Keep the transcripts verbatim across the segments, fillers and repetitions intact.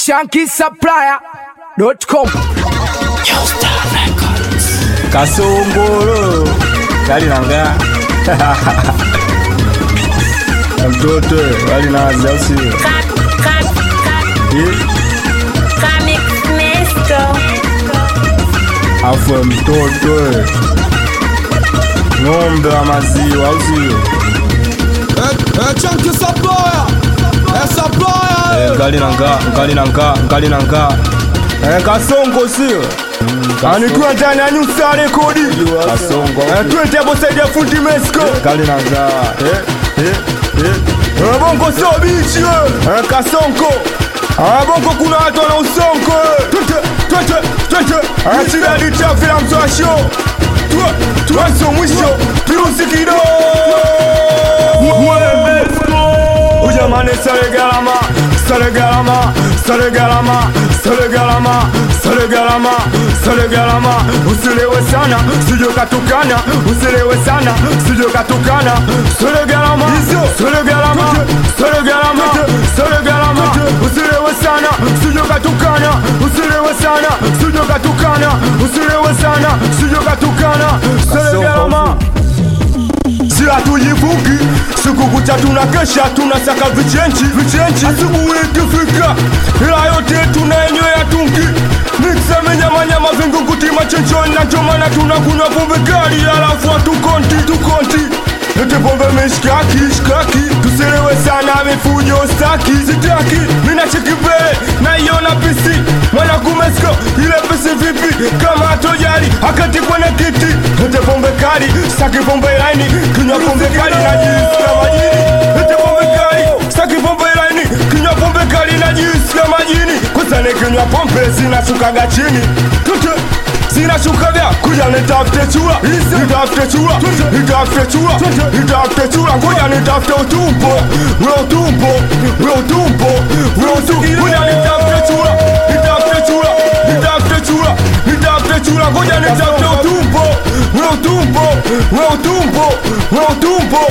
Shanky Supplier dot com. Kasongoro kali nanga mtoto wali na zasi afu mtoto ng'ombe wa maziwa au sio? Shanky Supplier Supplier Kali nanga kali nanga kali nanga Kasongo sio? Ani tuwa ndani ya nyusa rekodi Kasongo tuwete hapo saidi ya fundi mesko Kali nanga Bongo so bichi Kasongo Bongo kuna watu wana usongo Twete, twete, twete Achira di chafi la mtu wa show Tuwa, tuwa so mwisho Pirusi kido Ujamane sare galama Sare galama Sare galama Sare galama Sare galama Sare galama Usilewe sana Sijo katukana Usilewe sana Sijo katukana Sare galama Sare galama Sare galama Sare galama Usilewe sana Sijo katukana Usilewe sana Sijo katukana Usilewe sana Sijo katukana Sare galama Sila tujivuki siku kucha tunakesha tunasaka vichenchi vichenchi asubuhi ikifika ila yote tunaenyo ya tunki Nikiseme nyama nyama vingu kutima chenchoni na chomana tunakunywa pombe kali alafu hatukonti tukonti Ete pombe mishkaki shkaki Tusilewe sana mifujo staki Sitaki mina chekibele na iona pisi Mwana kumesko ile pisi vipi Kama hatojali hakati kwenye kiti Ete pombe kali Saki pombe laini Kinywa pombe kali na jisika majini Ete pombe kali Saki pombe laini Kinywa pombe kali na jisika majini Kusane kinywa pombe zinashukaga chini Tute Zinashukaga kuja nitafute chula Nitafute chula Nitafute chula Nitafute chula Ngoja nitafute utumbo Ule utumbo Ule utumbo Ule utumbo Ngoja nitafute chula Nitafute chula Nitafute chula Nitafute chula Ngoja nitafute utumbo Ule utumbo Ule utumbo Ule utumbo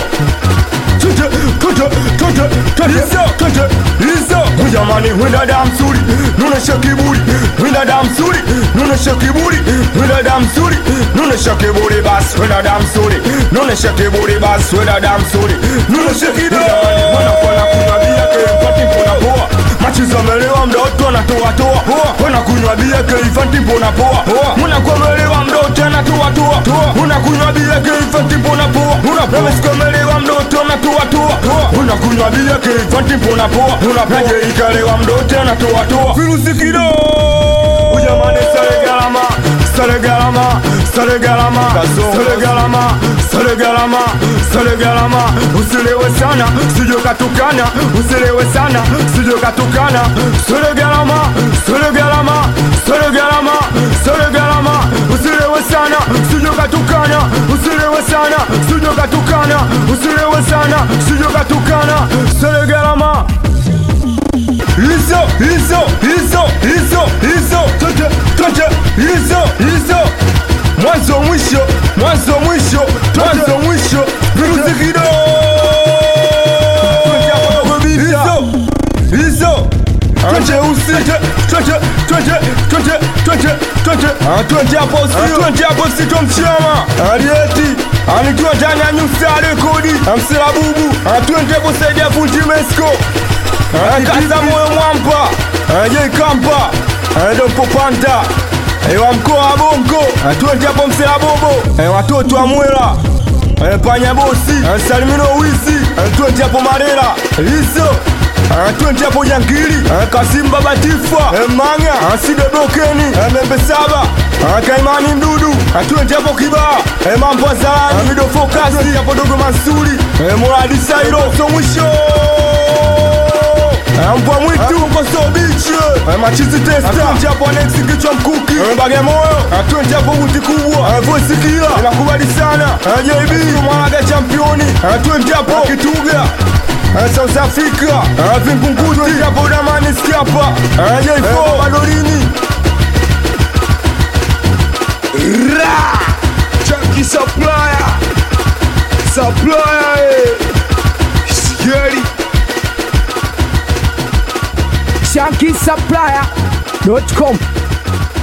Tute, tute, tute, tute, tute, izo Mujamani, wenda da msuri, nunesha kiburi Wenda da msuri, nunesha kiburi Wenda da msuri, nunesha kiburi Bas, wenda da msuri, nunesha kiburi Bas, wenda da msuri, nunesha kiburi Wana kwana kunywa bia ke mpati mpona poa Machiza melewa mdoto anatoa toa Wana kunywa bia ke ifanti mpona poa Muna kwa melewa mdoto anatoa toa Muna kunywa bia ke ifanti mpona poa Muna kwa melewa mdoto anatoa toa Una kunywa bia ke ifanti mpona poa Naje ikalewa mdote anatoa toa Virusi kido Ujamane sare galama Sare galama Sare galama Sare galama Sare galama Sare galama Usilewe sana Sijo katukana Usilewe sana Sijo katukana Sare galama Sare galama Sare galama Sare galama Usilewe sana Sijo katukana Usilewe sana Sijo katukana Usilewe sana Sijo katukana Sare galama Izo, izo, izo, izo, izo Tote, tote, izo, izo Mwanzo mwisho, mwanzo mwisho Mwanzo mwisho, virusi kido Izo, izo Tote usi, tote, tote, tote, tote, tote Tuente hapo si, tuente hapo si tomchama Arieti, anituwa ndani ya nyusa rekodi Amsila bubu, tuente hapo saidi ya fundi mesko Kaza moyo mwampa Jei kampa Dompo panta Ewa mkoa wa bongo Tuende hapo msela bobo Watoto wa mwela Panya bosi Salimino wisi Tuende hapo marela Iso Tuende hapo jangili Kasimba batifa Manga Side blokeni Membe saba Kaimani mdudu Tuende hapo kibaa Mambo wa zalani Mido focus Tuende hapo dogo mansuri Moradi sairo So mwisho Mbwa mwitu mkoso bichi Machizi testa Atuenje hapo anexi kichwa mkuki Mbage moyo Atuenje hapo buti kubwa Voice kila Inakubali sana J B Mwanaga championi Atuenje hapo Kituga South Africa Vingunguti Atuenje hapo Damani Skiapa J four Madolini Ra Shanky Supplier Supplier Scary Shanky supplier dot com.